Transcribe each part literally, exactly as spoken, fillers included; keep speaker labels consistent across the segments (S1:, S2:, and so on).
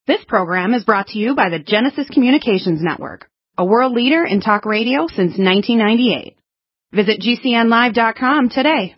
S1: This program is brought to you by the Genesis Communications Network, a world leader in talk radio since nineteen ninety-eight. Visit G C N live dot com today.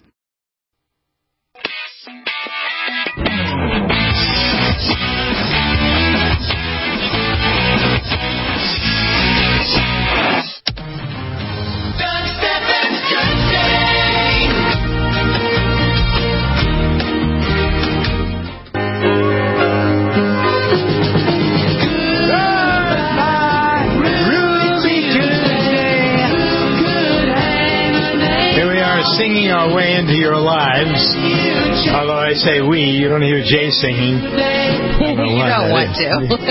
S2: Singing our way into your lives. Although I say we, you don't hear Jay singing.
S3: You don't want to.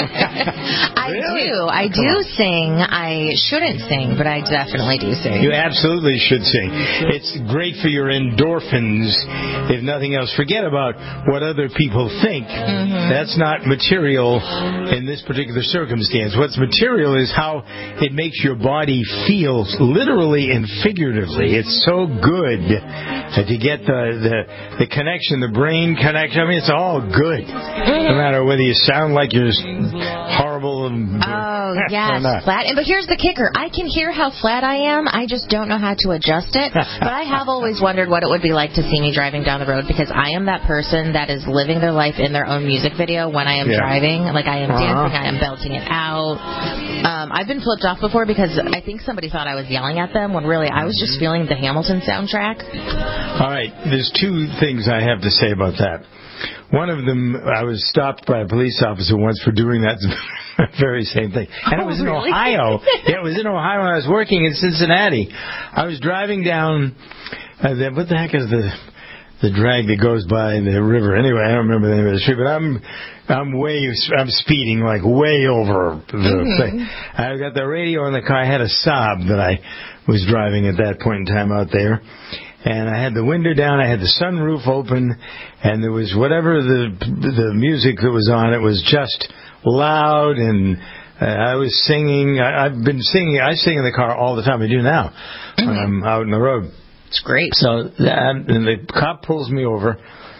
S3: I
S2: Really?
S3: do. I do sing. I shouldn't sing, but I definitely do sing.
S2: You absolutely should sing. It's great for your endorphins, if nothing else. Forget about what other people think.
S3: Mm-hmm.
S2: That's not material in this particular circumstance. What's material is how it makes your body feel, literally and figuratively. It's so good that you get the, the, the connection, the brain connection. I mean, it's all good.
S3: Mm-hmm.
S2: No matter whether you sound like you're horrible and
S3: Oh,
S2: or
S3: yes,
S2: not.
S3: flat. But here's the kicker. I can hear how flat I am. I just don't know how to adjust it. But I have always wondered what it would be like to see me driving down the road, because I am that person that is living their life in their own music video when I am
S2: Yeah.
S3: driving. Like, I am
S2: Uh-huh.
S3: dancing. I am belting it out. Um, I've been flipped off before because I think somebody thought I was yelling at them when really I was just feeling the Hamilton soundtrack.
S2: All right, there's two things I have to say about that. One of them, I was stopped by a police officer once for doing that very same thing. And it was in
S3: Oh, really?
S2: Ohio. Yeah, it was in Ohio when I was working in Cincinnati. I was driving down, uh, the, what the heck is the the drag that goes by the river? Anyway, I don't remember the name of the street, but I'm I'm way, I'm speeding like way over the
S3: Mm-hmm.
S2: thing. I got the radio in the car. I had a Saab that I was driving at that point in time out there. And I had the window down, I had the sunroof open, and there was whatever the the music that was on, it was just loud, and uh, I was singing. I, I've been singing, I sing in the car all the time, I do now,
S3: Mm-hmm.
S2: when I'm out on the road.
S3: It's great.
S2: So, that, and the cop pulls me over,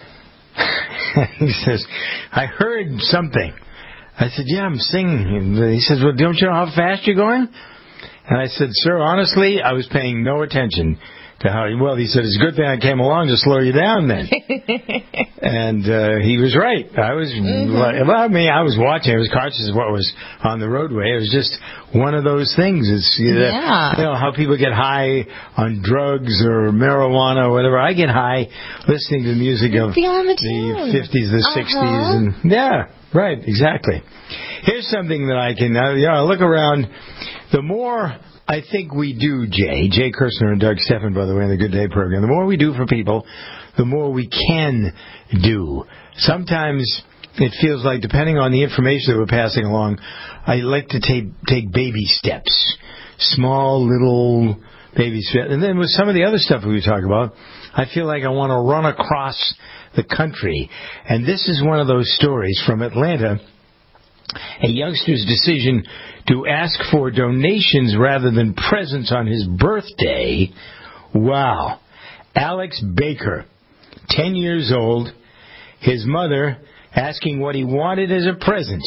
S2: he says, I heard something. I said, yeah, I'm singing. And he says, well, don't you know how fast you're going? And I said, sir, honestly, I was paying no attention to how, well, he said, it's a good thing I came along to slow you down then. And uh, he was right. I was,
S3: Mm-hmm.
S2: well, I mean, I was watching. I was conscious of what was on the roadway. It was just one of those things. It's, you know,
S3: Yeah.
S2: you know how people get high on drugs or marijuana or whatever. I get high listening to the music of
S3: feeling the
S2: the
S3: tune.
S2: fifties, the
S3: Uh-huh.
S2: sixties. And yeah, right, exactly. Here's something that I can, uh, you know, I look around. The more I think we do, Jay, Jay Kirshner and Doug Steffen, by the way, in the Good Day program, the more we do for people, the more we can do. Sometimes it feels like, depending on the information that we're passing along, I like to take take baby steps, small little baby steps. And then with some of the other stuff we talk about, I feel like I want to run across the country. And this is one of those stories from Atlanta, a youngster's decision to ask for donations rather than presents on his birthday. Wow. Alex Baker, ten years old, his mother asking what he wanted as a present.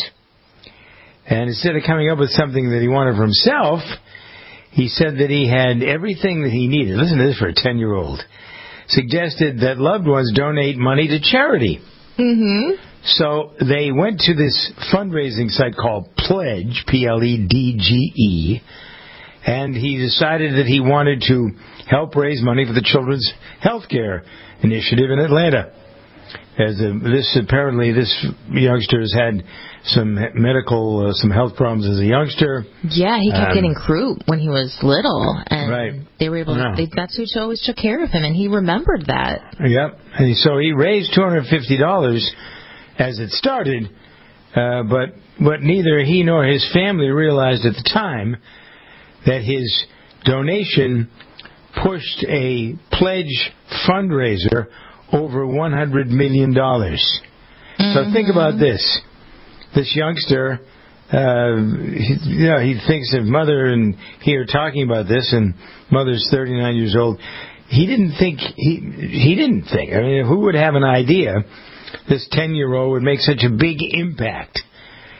S2: And instead of coming up with something that he wanted for himself, he said that he had everything that he needed. Listen to this for a ten-year-old. Suggested that loved ones donate money to charity.
S3: Mm-hmm.
S2: So they went to this fundraising site called Pledge, P L E D G E, and he decided that he wanted to help raise money for the Children's Healthcare Initiative in Atlanta. As a, this apparently this youngster has had some medical, uh, some health problems as a youngster.
S3: Yeah, he kept
S2: Um,
S3: getting croup when he was little, and
S2: Right.
S3: they were able.
S2: Yeah.
S3: To, they, that's who always took care of him, and he remembered that.
S2: Yep. And so he raised two hundred fifty dollars as it started, uh, but what neither he nor his family realized at the time, that his donation pushed a pledge fundraiser over one hundred million dollars. Mm-hmm. So think about this. This youngster, uh, he, you know, he thinks of mother and he are talking about this, and mother's thirty-nine years old. He didn't think, he, he didn't think, I mean, who would have an idea this ten-year-old would make such a big impact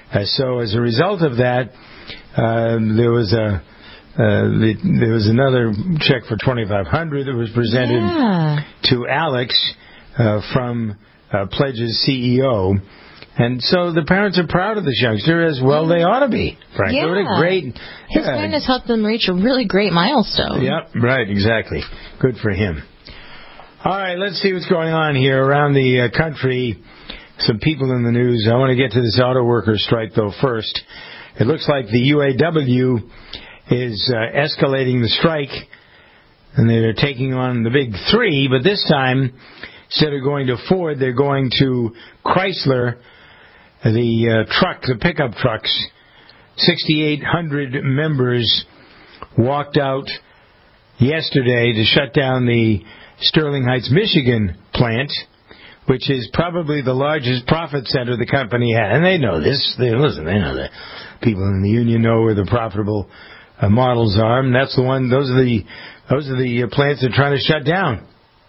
S2: Uh, so as a result of that, um, there was a uh, the, there was another check for twenty-five hundred dollars that was presented
S3: yeah.
S2: to Alex uh, from uh, Pledge's C E O. And so the parents are proud of this youngster, as well they ought to be, frankly.
S3: Yeah.
S2: What a great...
S3: His
S2: yeah.
S3: kindness helped them reach a really great milestone.
S2: Yep, right, exactly. Good for him. All right, let's see what's going on here around the uh, country. Some people in the news. I want to get to this auto workers strike, though, first. It looks like the U A W is uh, escalating the strike, and they're taking on the big three, but this time, instead of going to Ford, they're going to Chrysler, the uh, truck, the pickup trucks. sixty-eight hundred members walked out yesterday to shut down the Sterling Heights, Michigan plant, which is probably the largest profit center the company had. And they know this. They, listen, they know that. People in the union know where the profitable uh, models are, and that's the one. Those are the those are the uh, plants they're trying to shut down.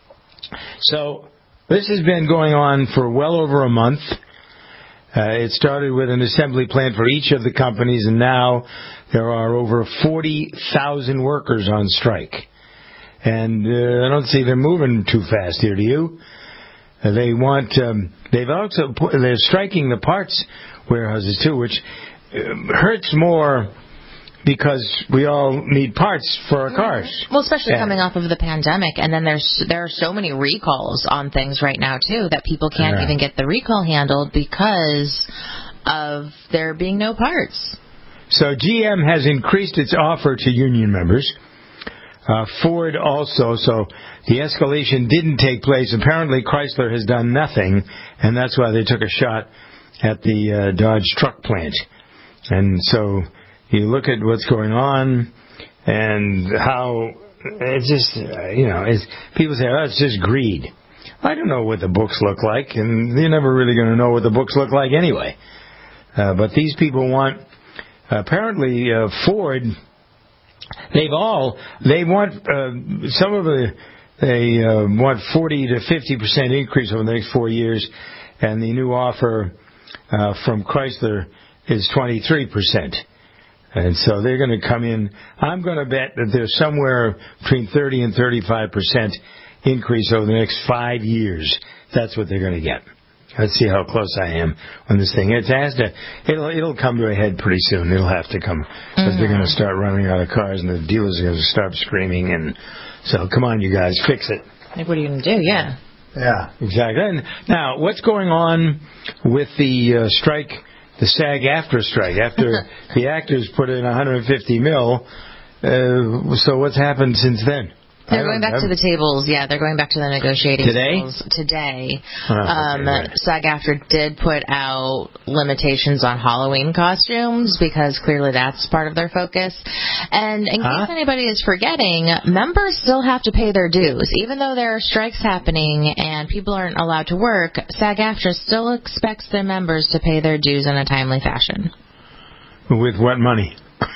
S2: So this has been going on for well over a month. Uh, it started with an assembly plant for each of the companies, and now there are over forty thousand workers on strike. And uh, I don't see them moving too fast here, do you? Uh, they want. Um, they've also put, they're striking the parts warehouses too, which uh, hurts more because we all need parts for our cars.
S3: Well, especially
S2: yeah.
S3: coming off of the pandemic, and then there's there are so many recalls on things right now too that people can't
S2: yeah.
S3: even get the recall handled because of there being no parts.
S2: So G M has increased its offer to union members. Uh, Ford also, so the escalation didn't take place. Apparently Chrysler has done nothing, and that's why they took a shot at the uh, Dodge truck plant. And so you look at what's going on and how it's just, uh, you know, it's, people say, oh, it's just greed. I don't know what the books look like, and you're never really going to know what the books look like anyway. Uh, but these people want, apparently uh, Ford... They've all, they want, uh, some of the, they uh, want forty to fifty percent increase over the next four years, and the new offer uh, from Chrysler is twenty-three percent. And so they're going to come in, I'm going to bet that there's somewhere between thirty and thirty-five percent increase over the next five years. That's what they're going to get. Let's see how close I am on this thing. It has to. It'll it'll come to a head pretty soon. It'll have to come because mm-hmm. they're going to start running out of cars, and the dealers are going to start screaming. And so, come on, you guys, fix it.
S3: Like, what are you going to do? Yeah.
S2: Yeah, exactly. And now, what's going on with the uh, strike, the SAG-AFTRA strike? After the actors put in one hundred fifty mil, uh, so what's happened since then?
S3: They're going back to the tables. Yeah, they're going back to the negotiating
S2: today?
S3: tables today.
S2: Oh, okay,
S3: um,
S2: right.
S3: SAG-AFTRA did put out limitations on Halloween costumes because clearly that's part of their focus. And in huh? case anybody is forgetting, members still have to pay their dues. Even though there are strikes happening and people aren't allowed to work, SAG-AFTRA still expects their members to pay their dues in a timely fashion.
S2: With what money?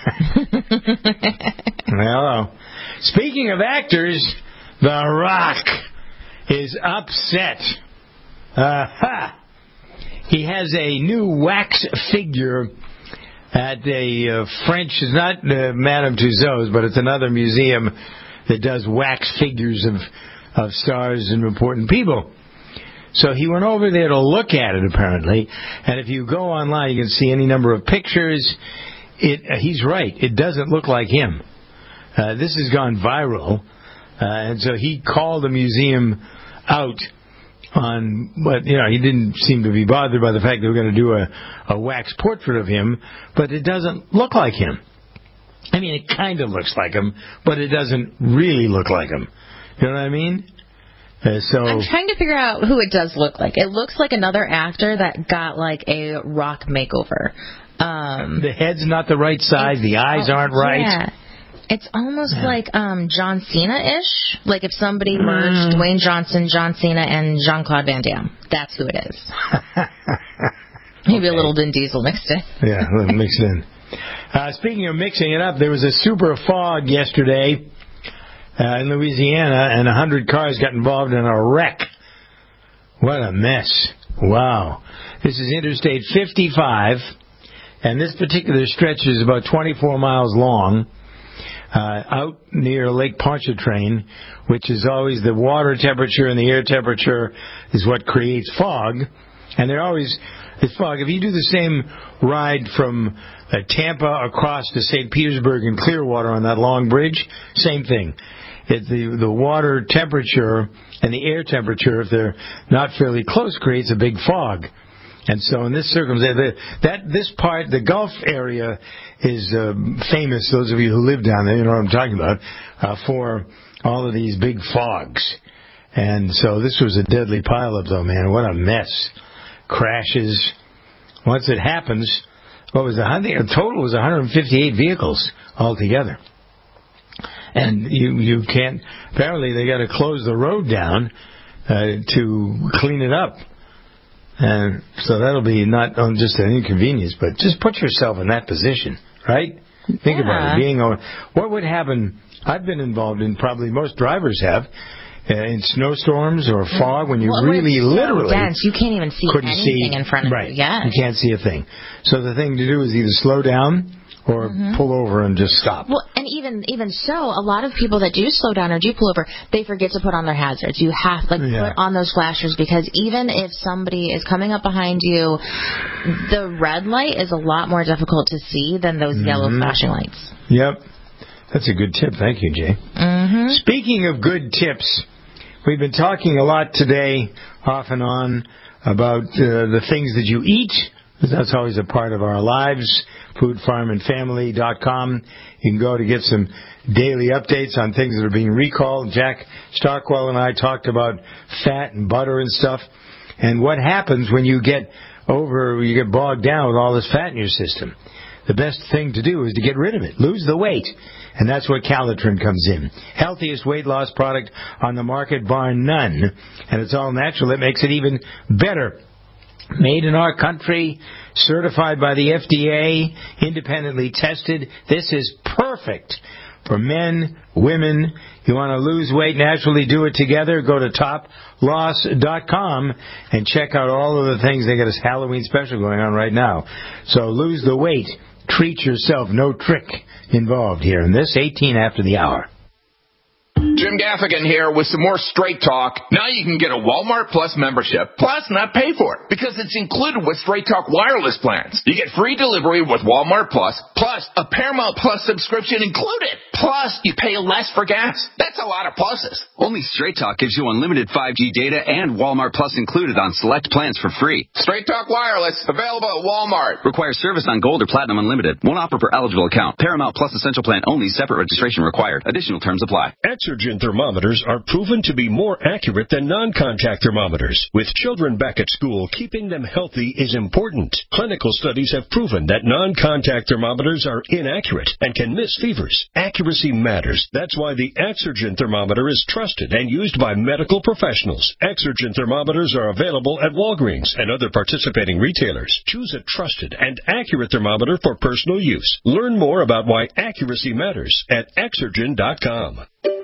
S2: Hello. Speaking of actors, The Rock is upset. Uh-huh. He has a new wax figure at a uh, French, it's not uh, Madame Tussauds, but it's another museum that does wax figures of, of stars and important people. So he went over there to look at it, apparently, and if you go online, you can see any number of pictures. It, uh, he's right. It doesn't look like him. Uh, this has gone viral, uh, and so he called the museum out on what, you know, he didn't seem to be bothered by the fact they were going to do a, a wax portrait of him, but it doesn't look like him. I mean, it kind of looks like him, but it doesn't really look like him. You know what I mean? Uh, so
S3: I'm trying to figure out who it does look like. It looks like another actor that got like a rock makeover. Um,
S2: the head's not the right size. The eyes
S3: oh,
S2: aren't right.
S3: Yeah. It's almost yeah. like um, John Cena-ish. Like if somebody merged mm. Dwayne Johnson, John Cena, and Jean-Claude Van Damme. That's who it is. Maybe okay. a little Vin Diesel mixed in.
S2: Yeah, a little mixed in. Uh, speaking of mixing it up, there was a super fog yesterday uh, in Louisiana, and one hundred cars got involved in a wreck. What a mess. Wow. This is Interstate fifty-five. And this particular stretch is about twenty-four miles long, uh, out near Lake Pontchartrain, which is always the water temperature and the air temperature is what creates fog. And they're always, it's fog. If you do the same ride from uh, Tampa across to Saint Petersburg and Clearwater on that long bridge, same thing. It, the, the water temperature and the air temperature, if they're not fairly close, creates a big fog. And so in this circumstance, that this part, the Gulf area, is uh, famous, those of you who live down there, you know what I'm talking about, uh, for all of these big fogs. And so this was a deadly pileup, though, man. What a mess. Crashes. Once it happens, what was the, I think the total was one hundred fifty-eight vehicles altogether. And you you can't, apparently they got to close the road down uh, to clean it up. And so that'll be not um, just an inconvenience, but just put yourself in that position, right? Think
S3: yeah.
S2: about it. Being on, what would happen? I've been involved in, probably most drivers have, uh, in snowstorms or fog when you
S3: well,
S2: really
S3: it's so
S2: literally
S3: dense, you can't even see
S2: couldn't
S3: anything
S2: see,
S3: in front of
S2: right,
S3: you. Yeah.
S2: You can't see a thing. So the thing to do is either slow down or mm-hmm. pull over and just stop.
S3: Well, and even even so, a lot of people that do slow down or do pull over, they forget to put on their hazards. You have to like, yeah. put on those flashers, because even if somebody is coming up behind you, the red light is a lot more difficult to see than those mm-hmm. yellow flashing lights.
S2: Yep. That's a good tip. Thank you, Jay.
S3: Mm-hmm.
S2: Speaking of good tips, we've been talking a lot today, off and on, about uh, the things that you eat. That's always a part of our lives. food farm and family dot com. You can go to get some daily updates on things that are being recalled. Jack Stockwell and I talked about fat and butter and stuff, and what happens when you get over, you get bogged down with all this fat in your system. The best thing to do is to get rid of it. Lose the weight. And that's where Calitrin comes in. Healthiest weight loss product on the market, bar none. And it's all natural. It makes it even better. Made in our country, certified by the F D A, independently tested. This is perfect for men, women. You want to lose weight, naturally do it together. Go to top loss dot com and check out all of the things. They got a Halloween special going on right now. So lose the weight. Treat yourself. No trick involved here in this. eighteen after the hour.
S4: Jim Gaffigan here with some more Straight Talk. Now you can get a Walmart Plus membership, plus not pay for it, because it's included with Straight Talk wireless plans. You get free delivery with Walmart Plus, plus a Paramount Plus subscription included. Plus, you pay less for gas. That's a lot of pluses.
S5: Only Straight Talk gives you unlimited five G data and Walmart Plus included on select plans for free.
S4: Straight Talk wireless, available at Walmart.
S5: Requires service on Gold or Platinum Unlimited. One offer per eligible account. Paramount Plus Essential Plan only. Separate registration required. Additional terms apply.
S6: Exergen thermometers are proven to be more accurate than non-contact thermometers. With children back at school, keeping them healthy is important. Clinical studies have proven that non-contact thermometers are inaccurate and can miss fevers. Accuracy matters. That's why the Exergen thermometer is trusted and used by medical professionals. Exergen thermometers are available at Walgreens and other participating retailers. Choose a trusted and accurate thermometer for personal use. Learn more about why accuracy matters at exergen dot com.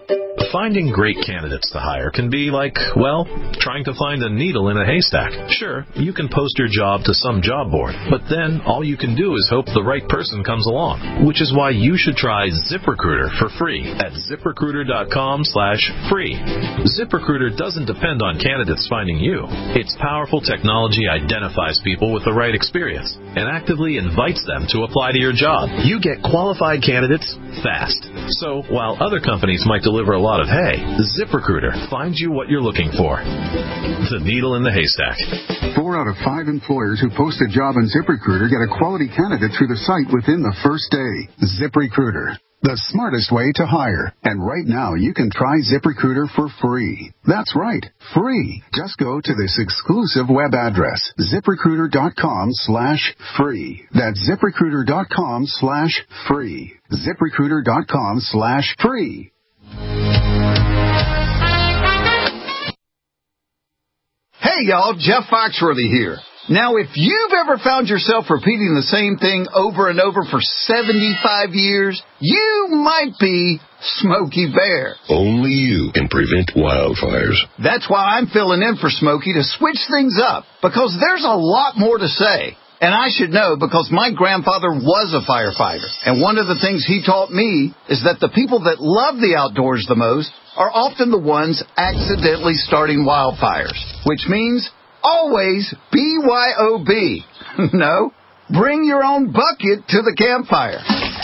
S7: Finding great candidates to hire can be like, well, trying to find a needle in a haystack. Sure, you can post your job to some job board, but then all you can do is hope the right person comes along, which is why you should try ZipRecruiter for free at ZipRecruiter dot com slash free. ZipRecruiter doesn't depend on candidates finding you. Its powerful technology identifies people with the right experience and actively invites them to apply to your job. You get qualified candidates fast. So while other companies might deliver a lot of hay, ZipRecruiter finds you what you're looking for. The needle in the haystack.
S8: Four out of five employers who post a job on ZipRecruiter get a quality candidate through the site within the first day. ZipRecruiter, the smartest way to hire. And right now, you can try ZipRecruiter for free. That's right, free. Just go to this exclusive web address, ZipRecruiter dot com slash free. That's ZipRecruiter dot com slash free. ZipRecruiter dot com slash free.
S9: Hey y'all, Jeff Foxworthy here. Now, if you've ever found yourself repeating the same thing over and over for seventy-five years, you might be Smokey Bear.
S10: Only you can prevent wildfires.
S9: That's why I'm filling in for Smokey to switch things up, because there's a lot more to say. And I should know because my grandfather was a firefighter. And one of the things he taught me is that the people that love the outdoors the most are often the ones accidentally starting wildfires, which means always B Y O B. No, bring your own bucket to the campfire.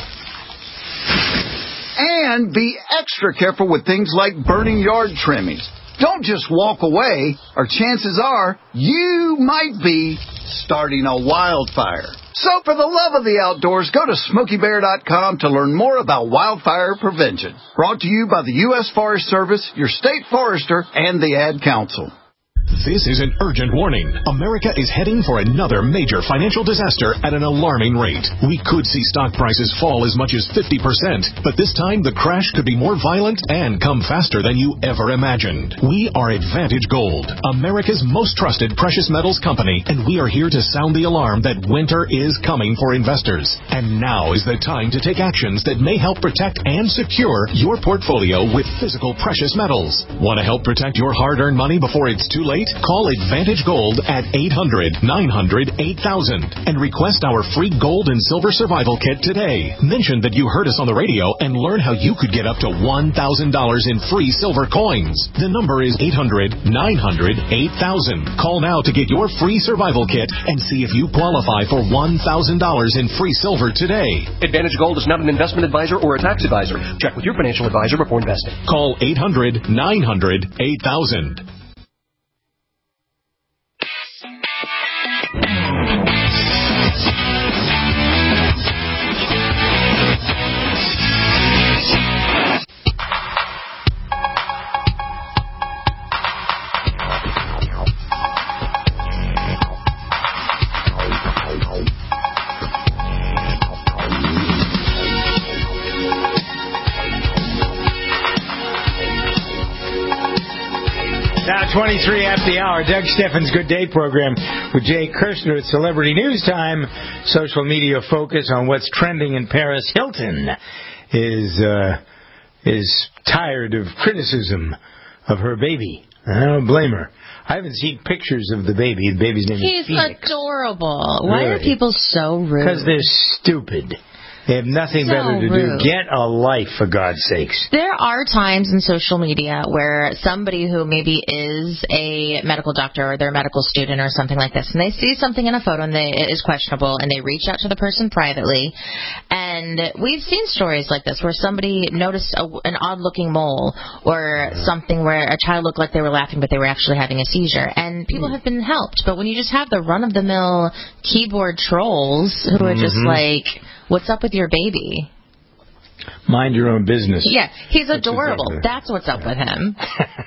S9: And be extra careful with things like burning yard trimmings. Don't just walk away, or chances are you might be starting a wildfire. So for the love of the outdoors, go to Smokey Bear dot com to learn more about wildfire prevention. Brought to you by the U S Forest Service, your state forester, and the Ad Council.
S11: This is an urgent warning. America is heading for another major financial disaster at an alarming rate. We could see stock prices fall as much as fifty percent, but this time the crash could be more violent and come faster than you ever imagined. We are Advantage Gold, America's most trusted precious metals company, and we are here to sound the alarm that winter is coming for investors. And now is the time to take actions that may help protect and secure your portfolio with physical precious metals. Want to help protect your hard-earned money before it's too late? Call Advantage Gold at eight hundred, nine hundred, eight thousand and request our free gold and silver survival kit today. Mention that you heard us on the radio and learn how you could get up to one thousand dollars in free silver coins. The number is eight hundred, nine hundred, eight thousand. Call now to get your free survival kit and see if you qualify for one thousand dollars in free silver today.
S12: Advantage Gold is not an investment advisor or a tax advisor. Check with your financial advisor before investing.
S11: Call eight hundred, nine hundred, eight thousand.
S2: twenty-three after the hour. Doug Steffens' Good Day program with Jay Kirshner at Celebrity News Time. Social media focus on what's trending in Paris. Hilton is uh, is tired of criticism of her baby. I don't blame her. I haven't seen pictures of the baby. The baby's name
S3: He's
S2: is Phoenix.
S3: He's adorable. Why
S2: really?
S3: are people so rude?
S2: Because they're stupid. They have nothing
S3: so
S2: better to
S3: rude.
S2: do. Get a life, for God's sakes.
S3: There are times in social media where somebody who maybe is a medical doctor or they're a medical student or something like this, and they see something in a photo and they, it is questionable, and they reach out to the person privately. And we've seen stories like this where somebody noticed a, an odd-looking mole or something where a child looked like they were laughing but they were actually having a seizure. And people have been helped. But when you just have the run-of-the-mill keyboard trolls who are just
S2: Mm-hmm.
S3: like, what's up with your baby?
S2: Mind your own business.
S3: Yeah, he's
S2: That's
S3: adorable.
S2: What's
S3: That's what's up with him.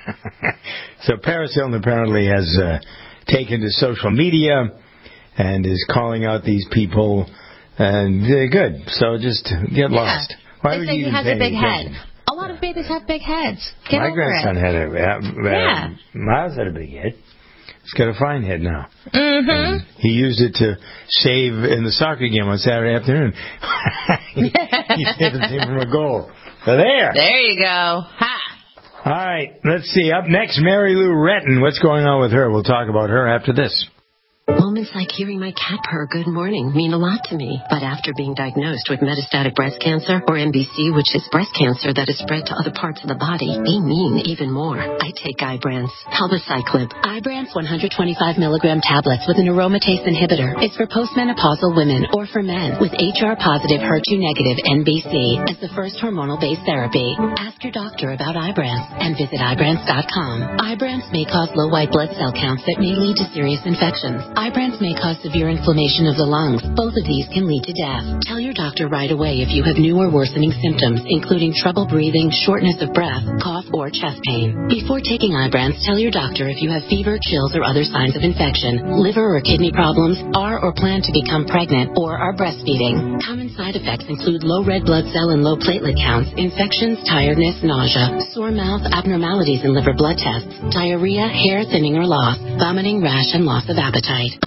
S2: So Paris Hilton apparently has uh, taken to social media and is calling out these people. And uh, good. So just get
S3: Yeah.
S2: lost. Why
S3: they
S2: would
S3: say
S2: you
S3: he
S2: even
S3: has
S2: pay
S3: a big
S2: attention?
S3: head. A lot of babies have big heads. Get
S2: My
S3: over
S2: grandson
S3: it.
S2: had a uh,
S3: Yeah.
S2: uh, Miles had a big head. He's got a fine head now.
S3: Mm-hmm.
S2: And he used it to save in the soccer game on Saturday afternoon. he he saved the team from a goal. So there.
S3: There you go. Ha!
S2: All right. Let's see. Up next, Mary Lou Retton. What's going on with her? We'll talk about her after this.
S13: Moments like hearing my cat purr good morning mean a lot to me. But after being diagnosed with metastatic breast cancer, or M B C, which is breast cancer that is spread to other parts of the body, they mean even more. I take Ibrance, Palbociclib. Ibrance one hundred twenty-five milligram tablets with an aromatase inhibitor is for postmenopausal women or for men with H R positive, H E R two negative M B C as the first hormonal-based therapy. Ask your doctor about Ibrance and visit Ibrance dot com. Ibrance may cause low white blood cell counts that may lead to serious infections. Ibrance may cause severe inflammation of the lungs. Both of these can lead to death. Tell your doctor right away if you have new or worsening symptoms, including trouble breathing, shortness of breath, cough, or chest pain. Before taking Ibrance, tell your doctor if you have fever, chills, or other signs of infection, liver or kidney problems, are or plan to become pregnant, or are breastfeeding. Common side effects include low red blood cell and low platelet counts, infections, tiredness, nausea, sore mouth, abnormalities in liver blood tests, diarrhea, hair thinning or loss, vomiting, rash, and loss of appetite.
S2: What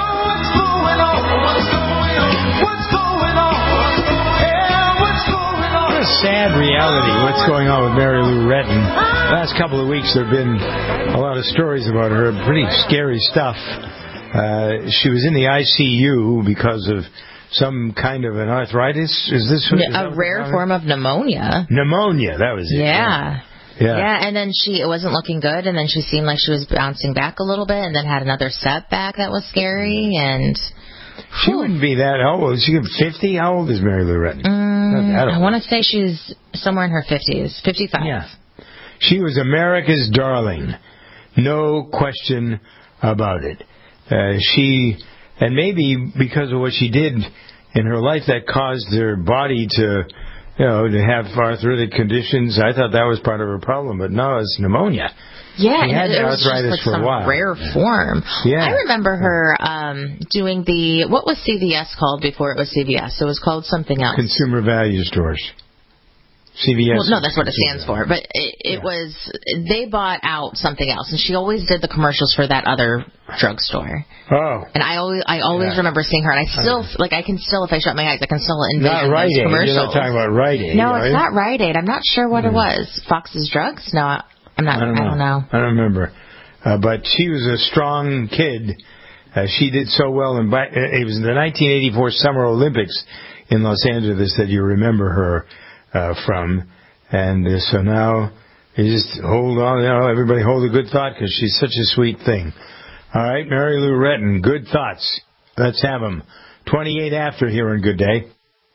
S2: a sad reality. What's going on with Mary Lou Retton? Last couple of weeks there have been a lot of stories about her. Pretty scary stuff. Uh, she was in the I C U because of some kind of an arthritis. Is this what
S3: a rare form of pneumonia?
S2: Pneumonia, that was it.
S3: Yeah.
S2: Yeah.
S3: Yeah, and then she it wasn't looking good, and then she seemed like she was bouncing back a little bit, and then had another setback that was scary, and...
S2: She whew. wouldn't be that old. Is she fifty? How old is Mary Lou Retton?
S3: Mm, I want to say she's somewhere in her fifties. fifty-five.
S2: Yeah. She was America's darling. No question about it. Uh, she, and maybe because of what she did in her life that caused her body to... You know, to have arthritic conditions, I thought that was part of her problem, but no, it's pneumonia.
S3: Yeah,
S2: she had
S3: it, it was
S2: arthritis
S3: just like
S2: for a
S3: some
S2: while.
S3: rare form.
S2: Yeah.
S3: I remember her um, doing the, what was C V S called before it was C V S? It was called something else.
S2: Consumer Value Stores. C V S.
S3: Well, no, that's what it stands for. But it, it yeah. was, they bought out something else, and she always did the commercials for that other drugstore.
S2: Oh.
S3: And I always, I always yeah. remember seeing her, and I still, uh, like, I can still, if I shut my eyes, I can still envision
S2: not Rite
S3: those
S2: Aid.
S3: commercials.
S2: You're not talking about Rite Aid.
S3: No, it's
S2: you?
S3: not Rite Aid. I'm not sure what mm. it was. Fox's Drugs? No, I'm not.
S2: I don't know.
S3: I don't know.
S2: I don't remember. Uh, but she was a strong kid. Uh, she did so well. In, it was in the nineteen eighty-four Summer Olympics in Los Angeles that you remember her uh, from. And uh, so now you just hold on. You know, everybody hold a good thought because she's such a sweet thing. All right, Mary Lou Retton, good thoughts. Let's have them. twenty-eight after here on Good Day.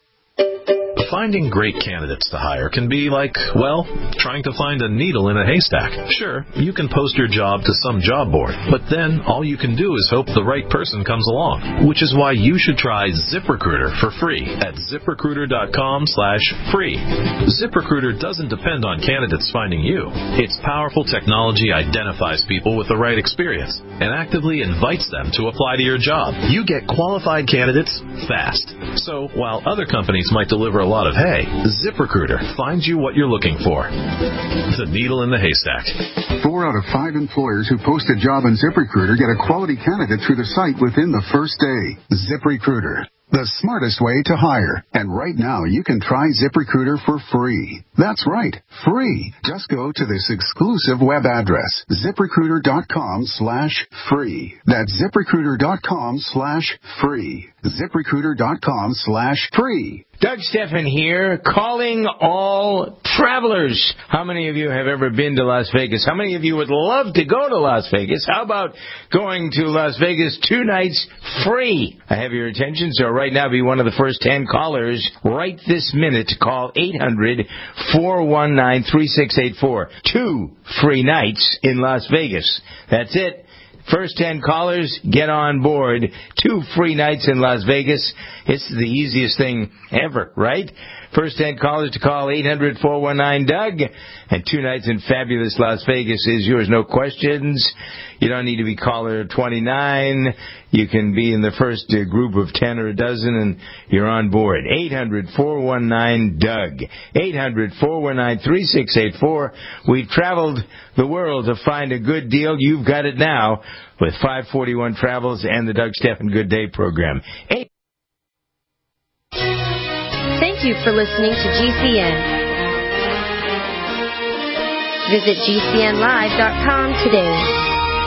S7: Finding great candidates to hire can be like, well, trying to find a needle in a haystack. Sure, you can post your job to some job board, but then all you can do is hope the right person comes along, which is why you should try ZipRecruiter for free at ZipRecruiter.com slash free. ZipRecruiter doesn't depend on candidates finding you. Its powerful technology identifies people with the right experience and actively invites them to apply to your job. You get qualified candidates fast. So while other companies might deliver a lot of hay, ZipRecruiter finds you what you're looking for. The needle in the haystack.
S8: Four out of five employers who post a job on ZipRecruiter get a quality candidate through the site within the first day. ZipRecruiter, the smartest way to hire. And right now, you can try ZipRecruiter for free. That's right, free. Just go to this exclusive web address, ZipRecruiter.com slash free. That's ZipRecruiter.com slash free. ZipRecruiter.com slash free.
S2: Doug Stephan here, calling all travelers. How many of you have ever been to Las Vegas? How many of you would love to go to Las Vegas? How about going to Las Vegas two nights free? I have your attention, so right now be one of the first ten callers right this minute to call eight hundred, four one nine, three six eight four. Two free nights in Las Vegas. That's it. First ten callers, get on board. Two free nights in Las Vegas. It's the easiest thing ever, right? First ten callers to call eight hundred, four one nine, Doug. And two nights in fabulous Las Vegas is yours. No questions. You don't need to be caller twenty-nine. You can be in the first uh, group of ten or a dozen, and you're on board. eight hundred, four one nine, Doug. eight hundred, four one nine, three six eight four. We've traveled the world to find a good deal. You've got it now with five forty-one Travels and the Doug Stephan Good Day program. Eight-
S14: Thank you for listening to G C N. Visit G C N live dot com today.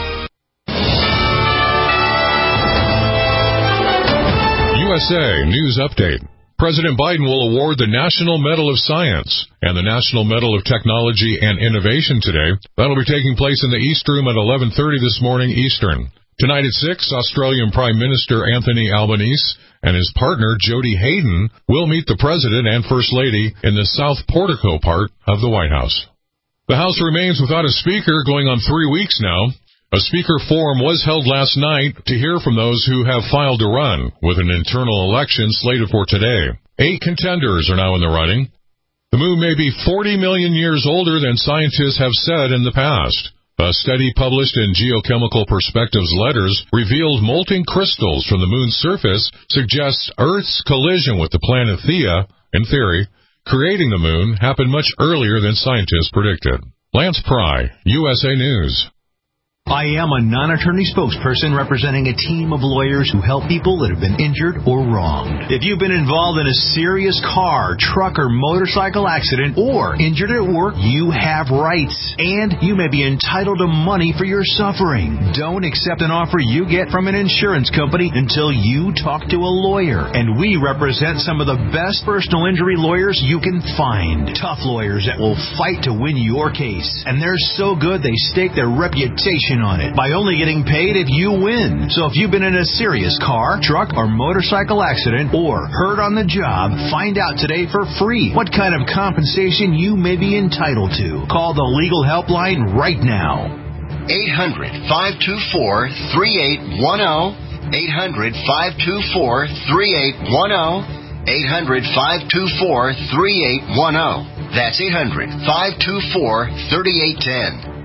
S15: U S A News Update. President Biden will award the National Medal of Science and the National Medal of Technology and Innovation today. That'll be taking place in the East Room at eleven thirty this morning Eastern. Tonight at six, Australian Prime Minister Anthony Albanese and his partner Jody Hayden will meet the President and First Lady in the South Portico part of the White House. The House remains without a Speaker going on three weeks now. A Speaker forum was held last night to hear from those who have filed to run, with an internal election slated for today. Eight contenders are now in the running. The moon may be forty million years older than scientists have said in the past. A study published in Geochemical Perspectives Letters revealed molten crystals from the moon's surface suggests Earth's collision with the planet Theia, in theory, creating the moon, happened much earlier than scientists predicted. Lance Pry, U S A News.
S16: I am a non-attorney spokesperson representing a team of lawyers who help people that have been injured or wronged. If you've been involved in a serious car, truck, or motorcycle accident or injured at work, you have rights, and you may be entitled to money for your suffering. Don't accept an offer you get from an insurance company until you talk to a lawyer, and we represent some of the best personal injury lawyers you can find. Tough lawyers that will fight to win your case, and they're so good they stake their reputation on it by only getting paid if you win. So if you've been in a serious car, truck, or motorcycle accident or hurt on the job, find out today for free what kind of compensation you may be entitled to. Call the legal helpline right now.
S17: eight hundred, five two four, three eight one zero. eight hundred, five two four, three eight one zero. eight hundred, five two four, three eight one zero. That's eight hundred, five two four, three eight one zero.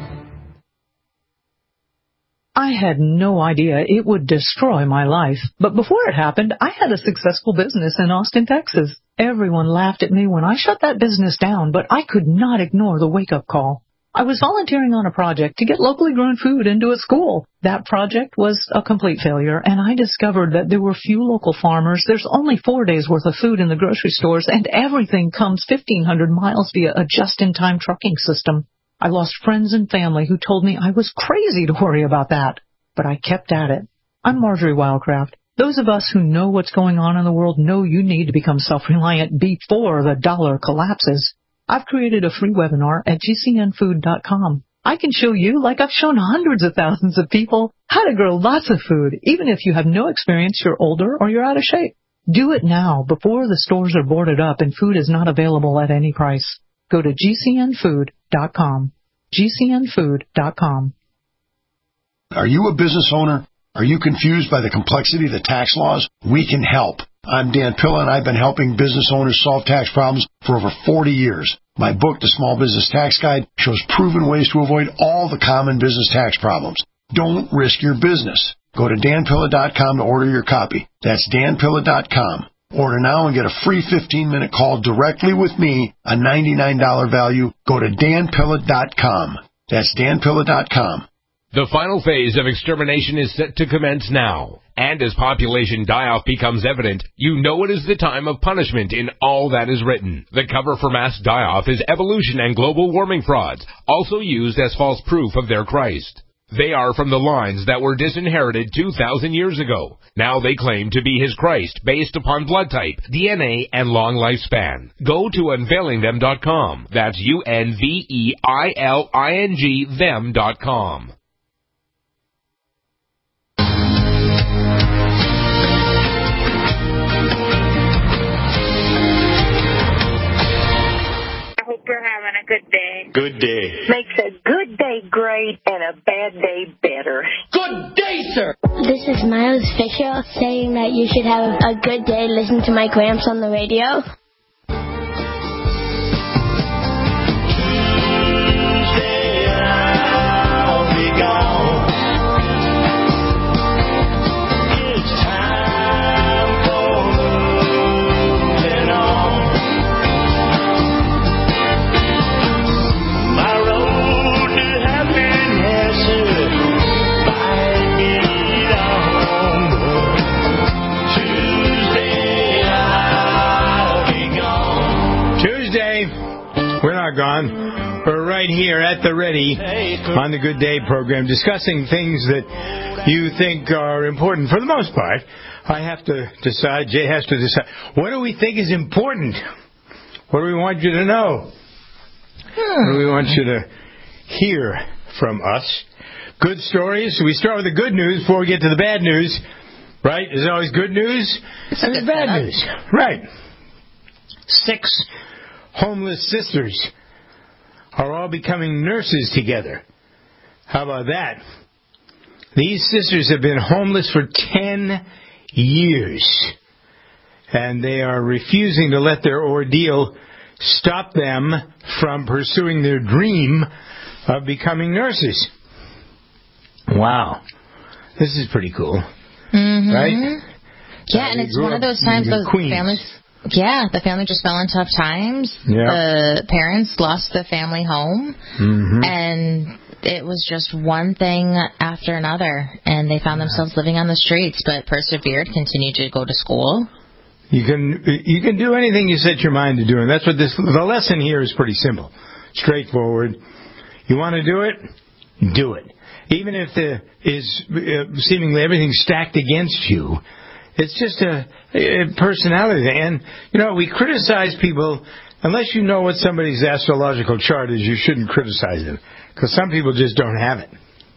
S18: I had no idea it would destroy my life. But before it happened, I had a successful business in Austin, Texas. Everyone laughed at me when I shut that business down, but I could not ignore the wake-up call. I was volunteering on a project to get locally grown food into a school. That project was a complete failure, and I discovered that there were few local farmers. There's only four days' worth of food in the grocery stores, and everything comes fifteen hundred miles via a just-in-time trucking system. I lost friends and family who told me I was crazy to worry about that, but I kept at it. I'm Marjorie Wildcraft. Those of us who know what's going on in the world know you need to become self-reliant before the dollar collapses. I've created a free webinar at G C N food dot com. I can show you, like I've shown hundreds of thousands of people, how to grow lots of food, even if you have no experience, you're older, or you're out of shape. Do it now, before the stores are boarded up and food is not available at any price. Go to G C N food dot com. G C N food dot com.
S19: Are you a business owner? Are you confused by the complexity of the tax laws? We can help. I'm Dan Pilla, and I've been helping business owners solve tax problems for over forty years. My book, The Small Business Tax Guide, shows proven ways to avoid all the common business tax problems. Don't risk your business. Go to Dan Pilla dot com to order your copy. That's Dan Pilla dot com. Order now and get a free fifteen-minute call directly with me, a ninety-nine dollars value. Go to Dan Pilla dot com. That's Dan Pilla dot com.
S20: The final phase of extermination is set to commence now. And as population die-off becomes evident, you know it is the time of punishment in all that is written. The cover for mass die-off is evolution and global warming frauds, also used as false proof of their Christ. They are from the lines that were disinherited two thousand years ago. Now they claim to be his Christ based upon blood type, D N A, and long lifespan. Go to unveiling them dot com. That's U N V E I L I N G them dot com.
S21: You're having a good day.
S2: Good day.
S21: Makes a good day great and a bad day better. Good day, sir.
S14: This is Miles Fisher saying that you should have a good day listening to my Gramps on the radio.
S2: Gone. We're right here at the ready on the Good Day program discussing things that you think are important. For the most part, I have to decide, Jay has to decide, what do we think is important? What do we want you to know? What do we want you to hear from us? Good stories. So we start with the good news before we get to the bad news. Right? There's always good news and there's bad news. Right. Six homeless sisters are all becoming nurses together. How about that? These sisters have been homeless for ten years, and they are refusing to let their ordeal stop them from pursuing their dream of becoming nurses. Wow. This is pretty cool.
S3: Mm-hmm.
S2: Right?
S3: Yeah,
S2: uh,
S3: and it's one of those times those
S2: Queens.
S3: families... Yeah, the family just fell in tough times.
S2: Yeah.
S3: The parents lost the family home.
S2: Mm-hmm.
S3: And it was just one thing after another, and they found themselves living on the streets, but persevered, continued to go to school.
S2: You can you can do anything you set your mind to do, and that's what this. The lesson here is pretty simple, straightforward. You want to do it, do it. Even if there is uh, seemingly everything stacked against you, it's just a, a personality thing. And you know, we criticize people unless you know what somebody's astrological chart is. You shouldn't criticize them because some people just don't have it.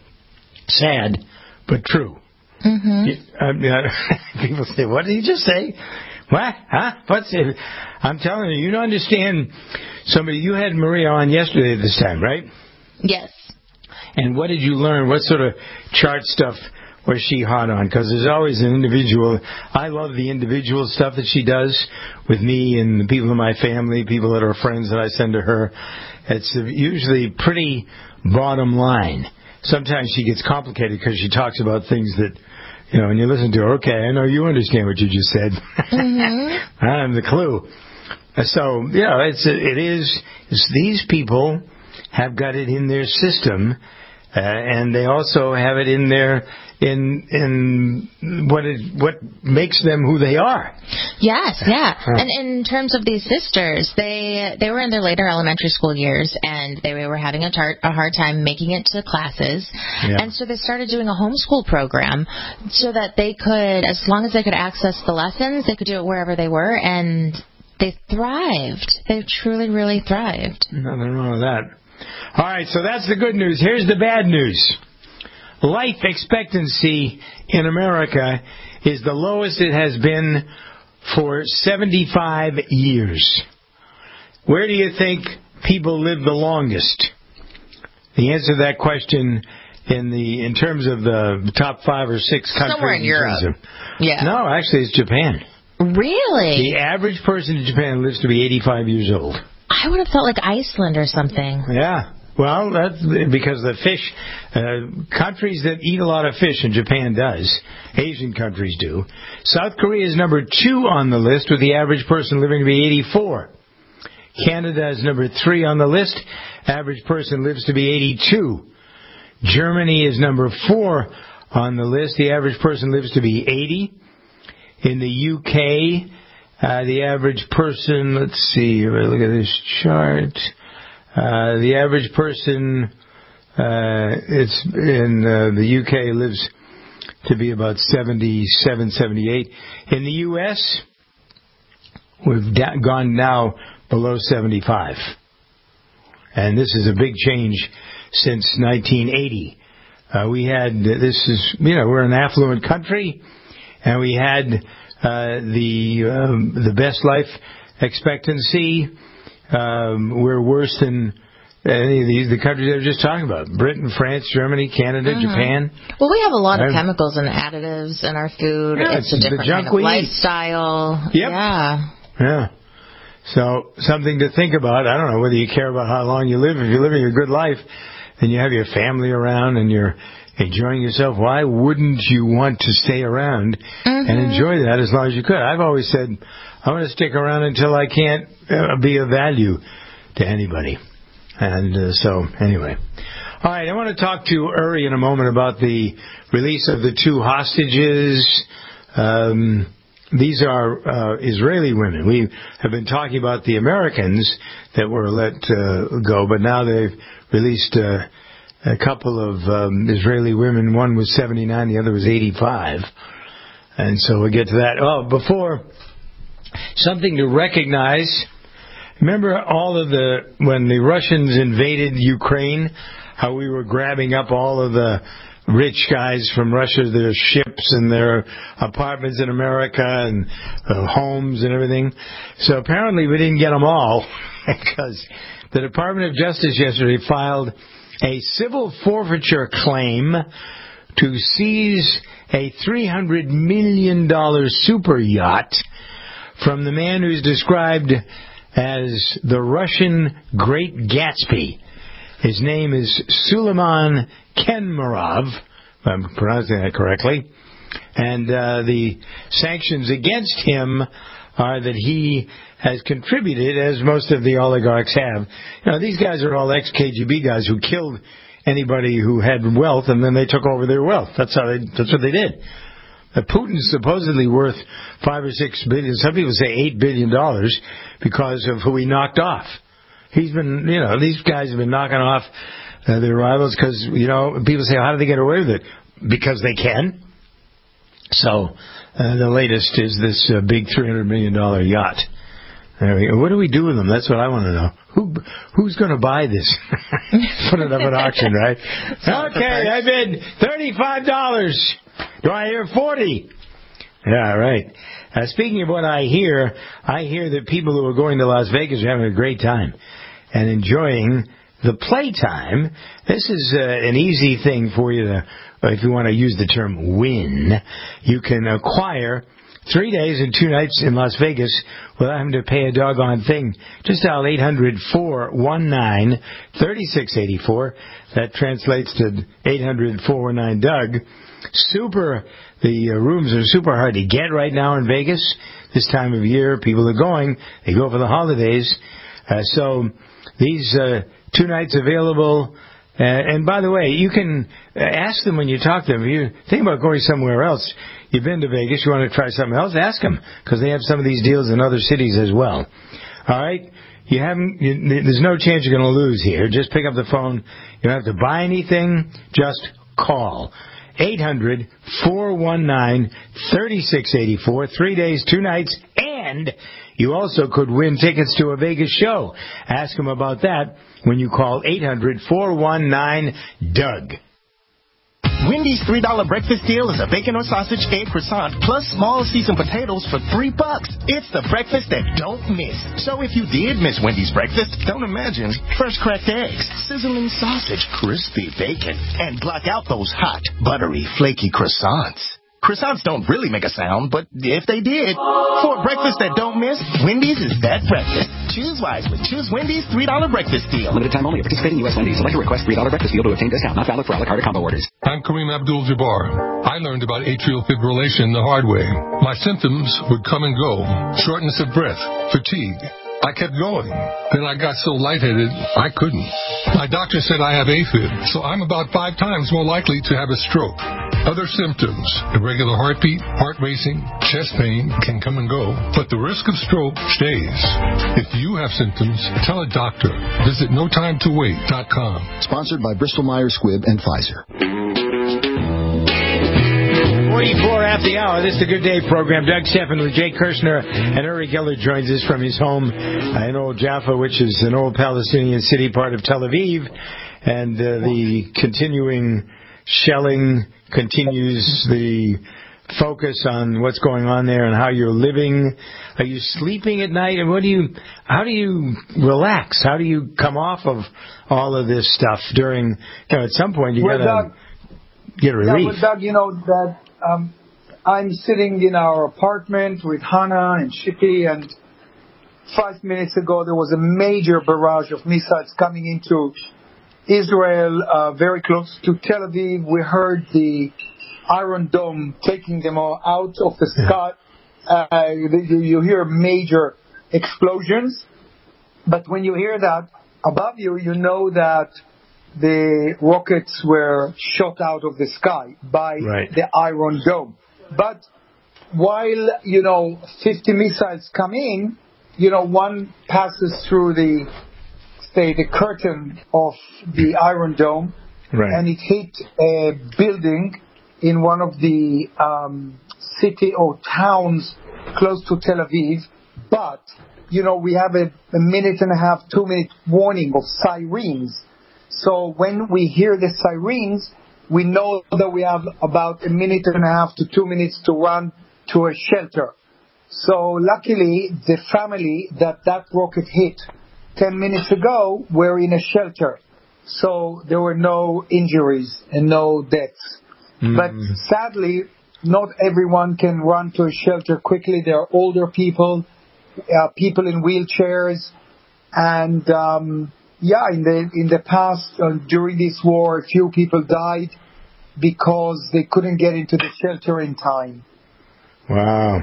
S2: Sad, but true.
S3: Mm-hmm.
S2: You, uh, people say, "What did he just say?" What? Huh? What's it? I'm telling you, you don't understand. Somebody, you had Maria on yesterday at this time, right?
S3: Yes.
S2: And what did you learn? What sort of chart stuff was she hot on? Because there's always an individual. I love the individual stuff that she does with me and the people in my family, people that are friends that I send to her. It's usually pretty bottom line. Sometimes she gets complicated because she talks about things that, you know, when you listen to her, okay, I know you understand what you just said.
S3: Mm-hmm.
S2: I'm the clue. So, you know, it's, it is, it's these people have got it in their system, uh, and they also have it in their, in, in what it, what makes them who they are.
S3: Yes, yeah. And in terms of these sisters, they, they were in their later elementary school years, and they were having a, tar- a hard time making it to classes. Yeah. And so they started doing a homeschool program so that they could, as long as they could access the lessons, they could do it wherever they were, and they thrived. They truly, really thrived.
S2: Nothing wrong with that. All right, so that's the good news. Here's the bad news. Life expectancy in America is the lowest it has been for seventy-five years. Where do you think people live the longest? The answer to that question in the in terms of the top five or six countries.
S3: Somewhere in, in Europe.
S2: Of,
S3: yeah.
S2: No, actually, it's Japan.
S3: Really?
S2: The average person in Japan lives to be eighty-five years old.
S3: I would have thought like Iceland or something.
S2: Yeah. Well, that's because the fish, uh, countries that eat a lot of fish, and Japan does, Asian countries do. South Korea is number two on the list, with the average person living to be eighty-four. Canada is number three on the list. Average person lives to be eighty-two. Germany is number four on the list. The average person lives to be eighty. In the U K, uh, the average person, let's see, look at this chart. Uh, the average person, uh, it's in uh, the U K lives to be about seventy-seven, seventy-eight. In the U S, we've da- gone now below seventy-five. And this is a big change since nineteen eighty. Uh, we had, this is, you know, we're an affluent country, and we had uh, the um, the best life expectancy. Um, we're worse than any of these, the countries I was just talking about. Britain, France, Germany, Canada, mm-hmm. Japan.
S3: Well, we have a lot of I've, chemicals and additives in our food.
S2: Yeah,
S3: it's a different kind of lifestyle.
S2: Yep.
S3: Yeah.
S2: Yeah. So, something to think about. I don't know whether you care about how long you live. If you're living a good life and you have your family around and you're enjoying yourself, why wouldn't you want to stay around mm-hmm. and enjoy that as long as you could? I've always said, I want to stick around until I can't uh, be of value to anybody. And uh, so, anyway. All right, I want to talk to Uri in a moment about the release of the two hostages. Um, these are uh, Israeli women. We have been talking about the Americans that were let uh, go, but now they've released uh, a couple of um, Israeli women. One was seventy-nine, the other was eighty-five. And so we'll get to that. Oh, before... Something to recognize. Remember all of the, when the Russians invaded Ukraine, how we were grabbing up all of the rich guys from Russia, their ships and their apartments in America and uh, homes and everything. So apparently we didn't get them all because the Department of Justice yesterday filed a civil forfeiture claim to seize a three hundred million dollars super yacht from the man who's described as the Russian Great Gatsby. His name is Suleiman Kenmarov, if I'm pronouncing that correctly. And uh, the sanctions against him are that he has contributed, as most of the oligarchs have. You know, these guys are all ex-K G B guys who killed anybody who had wealth, and then they took over their wealth. That's how they. That's what they did. Uh, Putin's supposedly worth five or six billion. Some people say eight billion dollars because of who he knocked off. He's been, you know, these guys have been knocking off uh, their rivals because, you know, people say, how do they get away with it? Because they can. So uh, the latest is this uh, big three hundred million dollars yacht. There we go. What do we do with them? That's what I want to know. Who who's going to buy this? Put it up at auction, right? Okay, I bid thirty-five dollars. Do I hear forty? Yeah, right. Uh, speaking of what I hear, I hear that people who are going to Las Vegas are having a great time and enjoying the playtime. This is uh, an easy thing for you to, if you want to use the term win. You can acquire three days and two nights in Las Vegas without having to pay a doggone thing. Just dial eight hundred, four one nine, three six eight four. That translates to eight hundred, four one nine, Doug. Super, the uh, rooms are super hard to get right now in Vegas. This time of year, people are going. They go for the holidays. Uh, so these uh, two nights available. Uh, and by the way, you can ask them when you talk to them. If you think about going somewhere else, you've been to Vegas, you want to try something else, ask them, because they have some of these deals in other cities as well. All right? You haven't. You, there's no chance you're going to lose here. Just pick up the phone. You don't have to buy anything. Just call. eight hundred, four one nine, three six eight four. Three days, two nights, and you also could win tickets to a Vegas show. Ask them about that when you call eight hundred, four one nine, Doug.
S1: Wendy's three dollar breakfast deal is a bacon or sausage egg croissant plus small seasoned potatoes for three bucks. It's the breakfast that don't miss. So if you did miss Wendy's breakfast, don't imagine fresh cracked eggs, sizzling sausage, crispy bacon, and block out those hot, buttery, flaky croissants. Croissants don't really make a sound, but if they did, for a breakfast that don't miss, Wendy's is that breakfast. Choose wisely. Choose Wendy's three dollar breakfast deal.
S5: Limited time only. Participating U S Wendy's. Select a request three dollar breakfast deal to obtain discount. Not valid for a la carte combo orders.
S15: I'm Kareem Abdul-Jabbar. I learned about atrial fibrillation the hard way. My symptoms would come and go. Shortness of breath, fatigue. I kept going. Then I got so lightheaded, I couldn't. My doctor said I have AFib, so I'm about five times more likely to have a stroke. Other symptoms, irregular heartbeat, heart racing, chest pain can come and go, but the risk of stroke stays. If you have symptoms, tell a doctor. Visit no time to wait dot com.
S22: Sponsored by Bristol Myers Squibb and Pfizer.
S2: forty-four after the hour. This is the Good Day program. Doug Stephan with Jay Kirshner, and Uri Geller joins us from his home in Old Jaffa, which is an old Palestinian city, part of Tel Aviv. And uh, the continuing shelling continues, the focus on what's going on there and how you're living. Are you sleeping at night? And what do you? How do you relax? How do you come off of all of this stuff during? You know, at some point you
S23: well,
S2: gotta
S23: Doug,
S2: get relief.
S23: Yeah, well, Doug, you know that. Um, I'm sitting in our apartment with Hannah and Shippy, and five minutes ago there was a major barrage of missiles coming into Israel, uh, very close to Tel Aviv. We heard the Iron Dome taking them all out of the sky. Uh, you, you hear major explosions, but when you hear that above you, you know that the rockets were shot out of the sky by
S2: right.
S23: the Iron Dome. But while, you know, fifty missiles come in, you know, one passes through the, say, the curtain of the Iron Dome,
S2: right.
S23: and it hit a building in one of the um, city or towns close to Tel Aviv. But, you know, we have a, a minute and a half, two minute warning of sirens. So when we hear the sirens, we know that we have about a minute and a half to two minutes to run to a shelter. So luckily, the family that that rocket hit ten minutes ago were in a shelter. So there were no injuries and no deaths. Mm. But sadly, not everyone can run to a shelter quickly. There are older people, uh, people in wheelchairs, and um, yeah, in the in the past, uh, during this war, a few people died because they couldn't get into the shelter in time.
S2: Wow.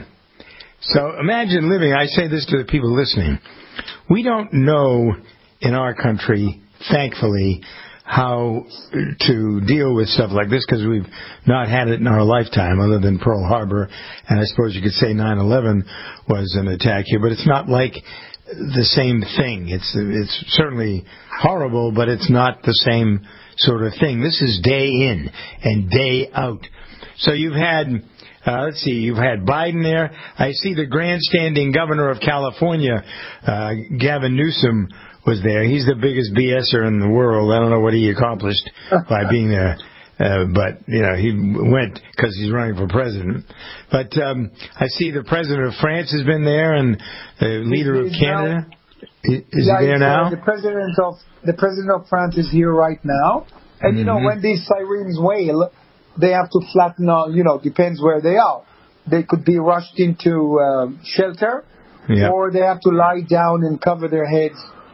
S2: So imagine living, I say this to the people listening, we don't know in our country, thankfully, how to deal with stuff like this, because we've not had it in our lifetime other than Pearl Harbor, and I suppose you could say nine eleven was an attack here, but it's not like the same thing. It's it's certainly horrible, but it's not the same sort of thing. This is day in and day out. So you've had, uh, let's see, you've had Biden there. I see the grandstanding governor of California, uh, Gavin Newsom, was there. He's the biggest BSer in the world. I don't know what he accomplished by being there. Uh, but, you know, he went because he's running for president. But um, I see the president of France has been there, and the leader of Canada. Now, is
S23: yeah,
S2: he there now?
S23: Uh, the president of the president of France is here right now. And, mm-hmm. you know, when these sirens wail, they have to flatten out, you know, depends where they are. They could be rushed into uh, shelter, yeah. or they have to lie down and cover their heads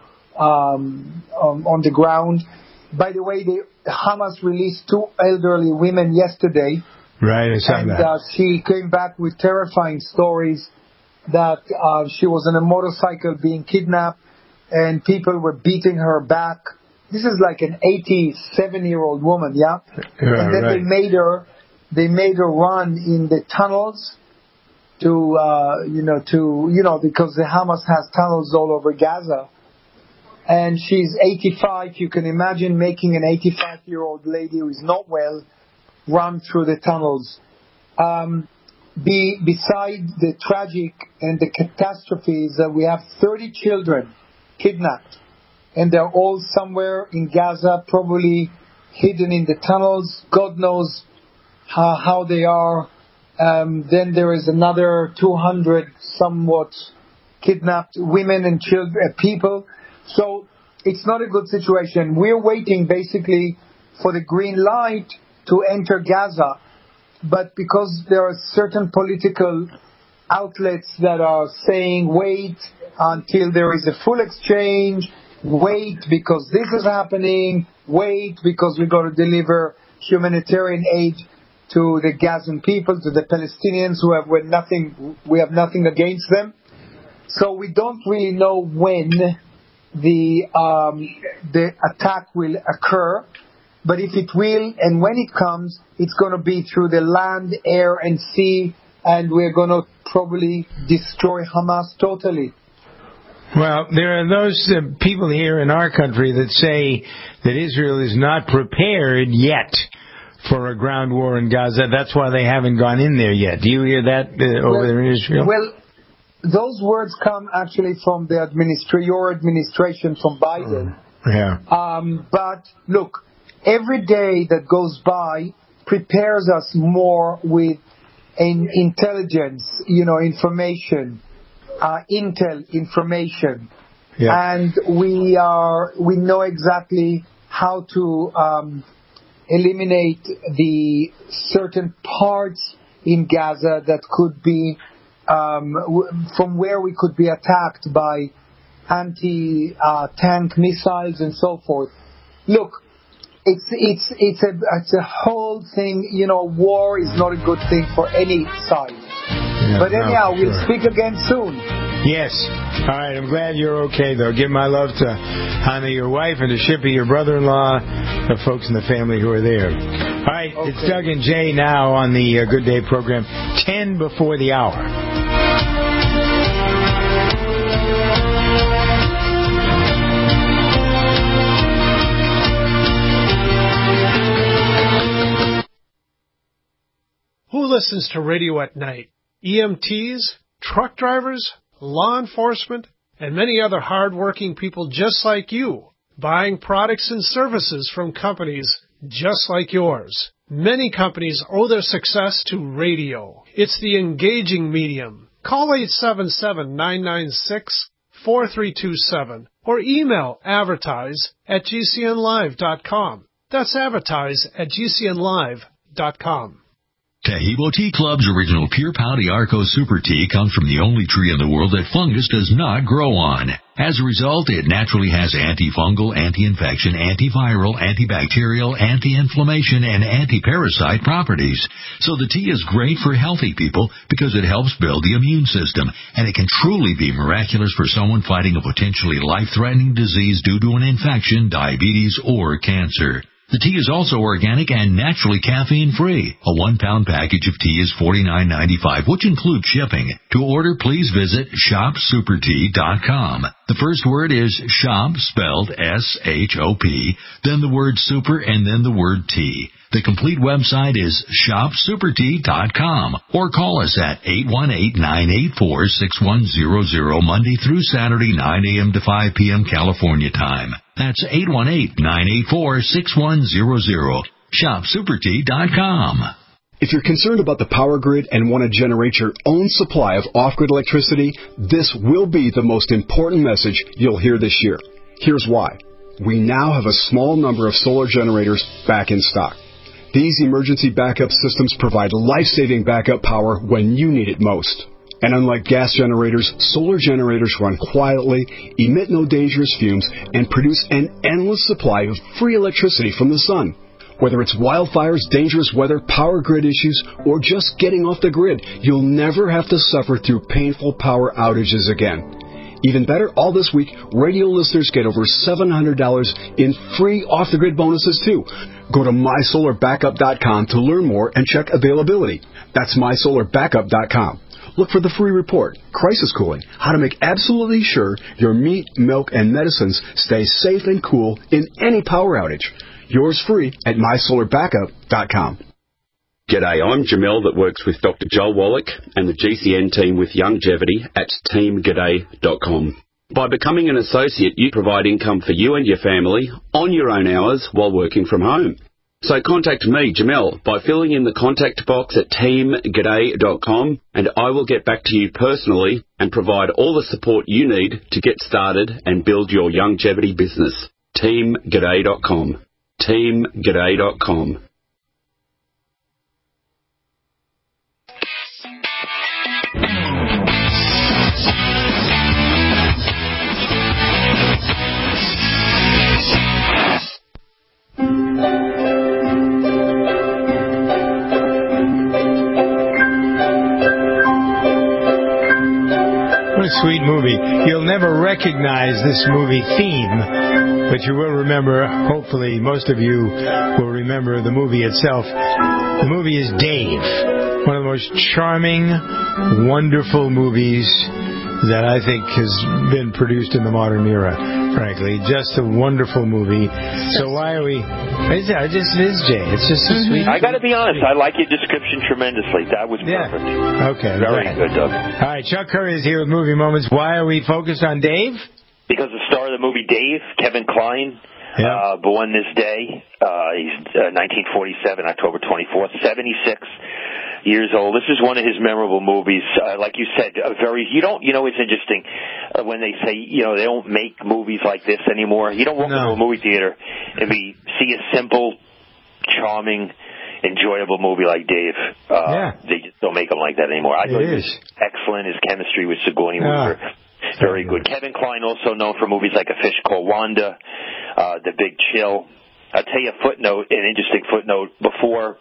S23: Um, on, on the ground. By the way, the Hamas released two elderly women yesterday.
S2: Right, I saw
S23: and,
S2: that.
S23: Uh, she came back with terrifying stories that uh, she was on a motorcycle being kidnapped and people were beating her back. This is like an eighty-seven-year-old woman, yeah?
S2: yeah
S23: and then
S2: right.
S23: they made her, they made her run in the tunnels to, uh, you know, to, you know, because the Hamas has tunnels all over Gaza. And she's eighty-five. You can imagine making an eighty-five-year-old lady who is not well run through the tunnels. Um, be, beside the tragic and the catastrophes, that uh, we have thirty children kidnapped. And they're all somewhere in Gaza, probably hidden in the tunnels. God knows how, how they are. Um, then there is another two hundred somewhat kidnapped women and children, uh, people. So it's not a good situation. We're waiting basically for the green light to enter Gaza. But because there are certain political outlets that are saying wait until there is a full exchange, wait because this is happening, wait because we've got to deliver humanitarian aid to the Gazan people, to the Palestinians who have nothing, we have nothing against them. So we don't really know when the um, the attack will occur, but if it will and when it comes, it's going to be through the land, air, and sea, and we're going to probably destroy Hamas totally.
S2: Well, there are those uh, people here in our country that say that Israel is not prepared yet for a ground war in Gaza. That's why they haven't gone in there yet. Do you hear that uh, over
S23: well,
S2: there in Israel?
S23: Well, those words come actually from the administra- your administration, from Biden.
S2: Oh, yeah.
S23: Um, but look, every day that goes by prepares us more with an intelligence, you know, information, uh, intel information,
S2: yeah.
S23: and we are we know exactly how to um, eliminate the certain parts in Gaza that could be. Um, w- from where we could be attacked by anti-tank uh, missiles and so forth. Look, it's it's it's a it's a whole thing. You know, war is not a good thing for any side.
S2: Yeah,
S23: but anyhow,
S2: no,
S23: we'll
S2: sure.
S23: speak again soon.
S2: Yes. All right. I'm glad you're okay, though. Give my love to Hannah, your wife, and to Shippy, your brother-in-law, the folks in the family who are there. All right. Okay. It's Doug and Jay now on the uh, Good Day program, ten before the hour.
S4: Who listens to radio at night? E M Ts, truck drivers, law enforcement, and many other hard-working people just like you, buying products and services from companies just like yours. Many companies owe their success to radio. It's the engaging medium. Call eight seven seven, nine nine six, four three two seven or email advertise at g c n live dot com. That's advertise at g c n live dot com.
S6: Tahibo Tea Club's original Pure Pau de Arco Super Tea comes from the only tree in the world that fungus does not grow on. As a result, it naturally has antifungal, anti-infection, antiviral, antibacterial, anti-inflammation, and anti-parasite properties. So the tea is great for healthy people because it helps build the immune system, and it can truly be miraculous for someone fighting a potentially life-threatening disease due to an infection, diabetes, or cancer. The tea is also organic and naturally caffeine-free. A one-pound package of tea is forty-nine ninety-five, which includes shipping. To order, please visit shop super tea dot com. The first word is shop, spelled S H O P, then the word super, and then the word tea. The complete website is shop super tea dot com, or call us at eight one eight, nine eight four, six one zero zero Monday through Saturday, nine a.m. to five p.m. California time. That's eight one eight, nine eight four, six one zero zero. shop super tea dot com.
S9: If you're concerned about the power grid and want to generate your own supply of off-grid electricity, this will be the most important message you'll hear this year. Here's why. We now have a small number of solar generators back in stock. These emergency backup systems provide life-saving backup power when you need it most. And unlike gas generators, solar generators run quietly, emit no dangerous fumes, and produce an endless supply of free electricity from the sun. Whether it's wildfires, dangerous weather, power grid issues, or just getting off the grid, you'll never have to suffer through painful power outages again. Even better, all this week, radio listeners get over seven hundred dollars in free off-the-grid bonuses, too. Go to my solar backup dot com to learn more and check availability. That's my solar backup dot com. Look for the free report, Crisis Cooling, how to make absolutely sure your meat, milk, and medicines stay safe and cool in any power outage. Yours free at my solar backup dot com.
S10: G'day, I'm Jamel that works with Doctor Joel Wallach and the G C N team with Longevity at team g'day dot com. By becoming an associate, you provide income for you and your family on your own hours while working from home. So contact me, Jamel, by filling in the contact box at team g'day dot com, and I will get back to you personally and provide all the support you need to get started and build your longevity business. team g'day dot com. team g'day dot com.
S2: Sweet movie. You'll never recognize this movie theme, but you will remember, hopefully most of you will remember the movie itself. The movie is Dave, one of the most charming, wonderful movies that I think has been produced in the modern era, frankly. Just a wonderful movie. So why are we... It's, it just is, Jay. It's just a sweet...
S12: I got to be honest. I like your description tremendously. That was perfect.
S2: Yeah. Okay.
S12: Very
S2: right.
S12: good, Doug.
S2: All right, Chuck Curry is here with Movie Moments. Why are we focused on Dave?
S12: Because the star of the movie Dave, Kevin Kline,
S2: yeah.
S12: uh, born this day. Uh, he's uh, nineteen forty-seven, October twenty-fourth, seventy-six years old. This is one of his memorable movies. Uh, like you said, a very, you don't, you know, it's interesting uh, when they say, you know, they don't make movies like this anymore. You don't walk
S2: no.
S12: into a movie theater and be, see a simple, charming, enjoyable movie like Dave. Uh,
S2: yeah.
S12: They just don't make them like that anymore. I
S2: it
S12: thought
S2: is.
S12: he was excellent. His chemistry with Sigourney
S2: yeah.
S12: Weaver, very good. Kevin Kline, also known for movies like A Fish Called Wanda, uh, The Big Chill. I'll tell you a footnote, an interesting footnote. Before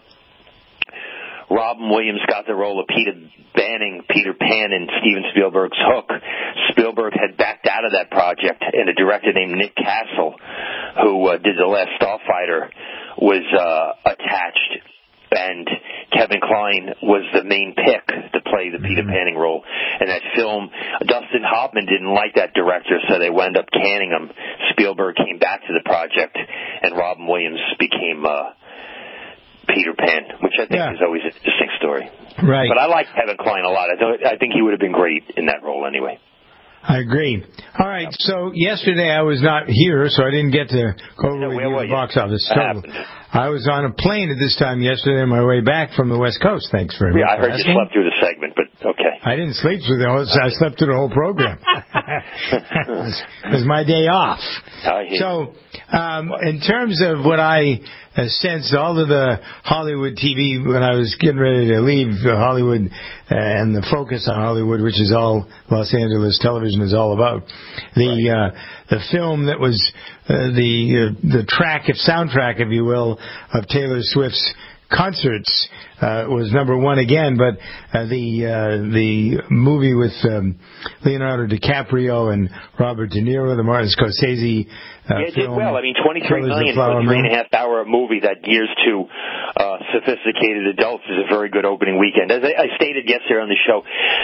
S12: Robin Williams got the role of Peter Banning, Peter Pan in Steven Spielberg's Hook, Spielberg had backed out of that project, and a director named Nick Castle, who uh, did The Last Starfighter, was uh, attached, and Kevin Kline was the main pick to play the Peter Panning role. And that film, Dustin Hoffman didn't like that director, so they wound up canning him. Spielberg came back to the project, and Robin Williams became uh, Peter Pan, which I think yeah. is always an interesting story.
S2: Right.
S12: But I like Kevin Kline a lot. I, th- I think he would have been great in that role anyway.
S2: I agree. All right, so yesterday I was not here, so I didn't get to go
S12: no,
S2: review the
S12: you?
S2: box office. So
S12: happened?
S2: I was on a plane at this time yesterday on my way back from the West Coast. Thanks very
S12: yeah,
S2: much.
S12: I heard you slept through the segment, but okay.
S2: I didn't sleep through the whole. I slept through the whole program. it was my day off. So, um, in terms of what I uh, sensed, all of the Hollywood T V, when I was getting ready to leave uh, Hollywood uh, and the focus on Hollywood, which is all Los Angeles television is all about, the uh, the film that was uh, the uh, the track, if soundtrack, if you will, of Taylor Swift's concerts uh, was number one again, but uh, the uh, the movie with um, Leonardo DiCaprio and Robert De Niro, the Martin Scorsese uh,
S12: yeah, it
S2: film,
S12: did well. I mean, twenty-three million for a three and a half hour movie that gears to uh, sophisticated adults is a very good opening weekend. As I, I stated yesterday on the show,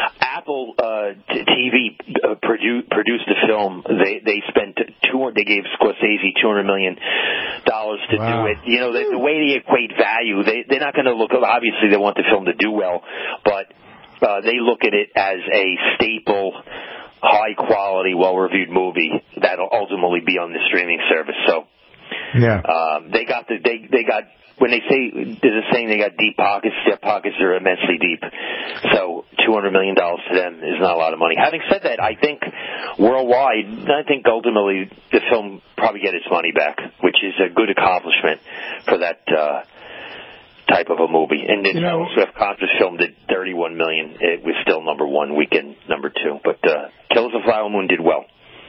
S12: Apple uh, T V uh, produ- produced the film. They they spent two. They gave Scorsese two hundred million dollars to wow. do it. You know, the, the way they equate value, they they're not going to look. Obviously, they want the film to do well, but uh, they look at it as a staple, high-quality, well-reviewed movie that'll ultimately be on the streaming service. So,
S2: yeah,
S12: um, they got the they they got when they say there's a saying they got deep pockets. Their pockets are immensely deep. So, two hundred million dollars to them is not a lot of money. Having said that, I think worldwide, I think ultimately the film probably get its money back, which is a good accomplishment for that. Uh, type of a movie. And then you know, Swift concert film did thirty-one million. It was still number one, weekend number two. But uh, Killers of the Flower Moon did well.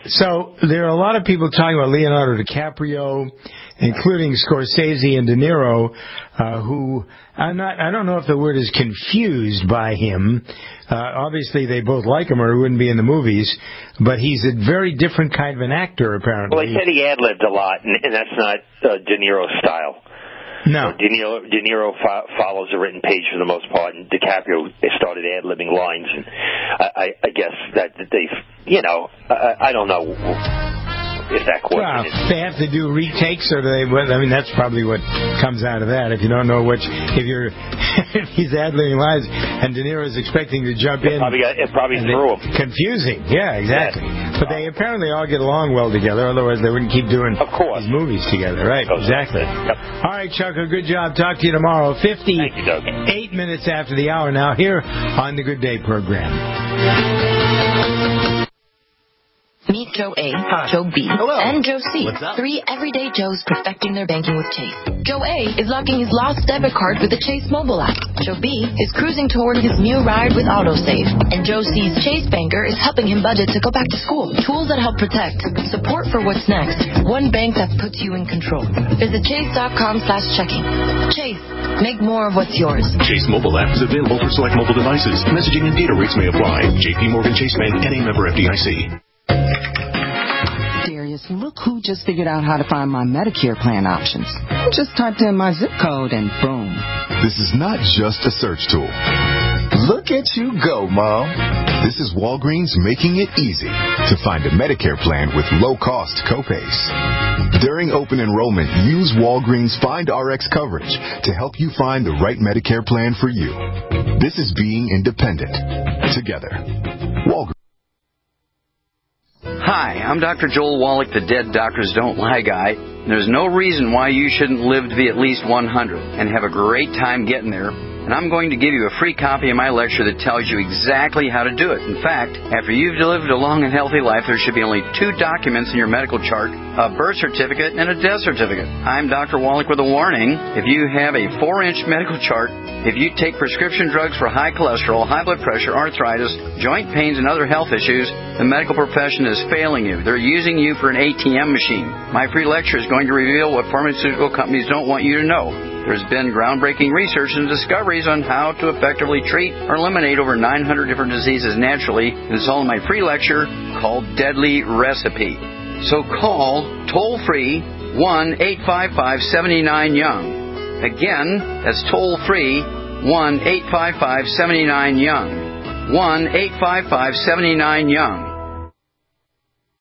S2: So there are a lot of people talking about Leonardo DiCaprio, including Scorsese and De Niro, uh, who I'm not. I don't know if the word is confused by him. Uh, obviously, they both like him, or he wouldn't be in the movies. But he's a very different kind of an actor, apparently.
S12: Well, they said he ad-libbed a lot, and, and that's not uh, De Niro's style.
S2: No.
S12: So De Niro, De Niro fo- follows a written page for the most part, and DiCaprio started ad-libbing lines, and I, I, I guess that they've, you know, I, I don't know if that question
S2: well,
S12: is.
S2: They have to do retakes, or do they? Well, I mean, that's probably what comes out of that. If you don't know which, if you're, if he's ad-libbing lines, and De Niro is expecting to jump
S12: it
S2: in,
S12: probably got, it probably threw him.
S2: Confusing, yeah, exactly. Yes. But they apparently all get along well together. Otherwise, they wouldn't keep doing
S12: of course.
S2: these movies together, right? Exactly.
S12: Yep.
S2: All right, Chucko, good job. Talk to you tomorrow. Fifty-eight minutes after the hour now here on the Good Day program.
S7: Meet Joe A, Hi. Joe B, Hello. And Joe C. Three everyday Joes perfecting their banking with Chase. Joe A is locking his lost debit card with the Chase mobile app. Joe B is cruising toward his new ride with AutoSave. And Joe C's Chase banker is helping him budget to go back to school. Tools that help protect. Support for what's next. One bank that puts you in control. Visit chase.com slash checking. Chase, make more of what's yours.
S11: Chase mobile app is available for select mobile devices. Messaging and data rates may apply. J P Morgan Chase Bank and a member F D I C.
S13: Darius, look who just figured out how to find my Medicare plan options. Just typed in my zip code and boom.
S24: This is not just a search tool. Look at you go, Mom. This is Walgreens making it easy to find a Medicare plan with low-cost copays. During open enrollment, use Walgreens Find R X coverage to help you find the right Medicare plan for you. This is being independent. Together. Walgreens.
S25: Hi, I'm Doctor Joel Wallach, the Dead Doctors Don't Lie guy. There's no reason why you shouldn't live to be at least one hundred and have a great time getting there. And I'm going to give you a free copy of my lecture that tells you exactly how to do it. In fact, after you've lived a long and healthy life, there should be only two documents in your medical chart, a birth certificate and a death certificate. I'm Doctor Wallach with a warning. If you have a four-inch medical chart, if you take prescription drugs for high cholesterol, high blood pressure, arthritis, joint pains, and other health issues, the medical profession is failing you. They're using you for an A T M machine. My free lecture is going to reveal what pharmaceutical companies don't want you to know. There's been groundbreaking research and discoveries on how to effectively treat or eliminate over nine hundred different diseases naturally. And it's all in my free lecture called Deadly Recipe. So call toll-free one eight five five, seven nine, young. Again, that's toll-free one eight five five, seven nine, young. one eight five five, seven nine, young.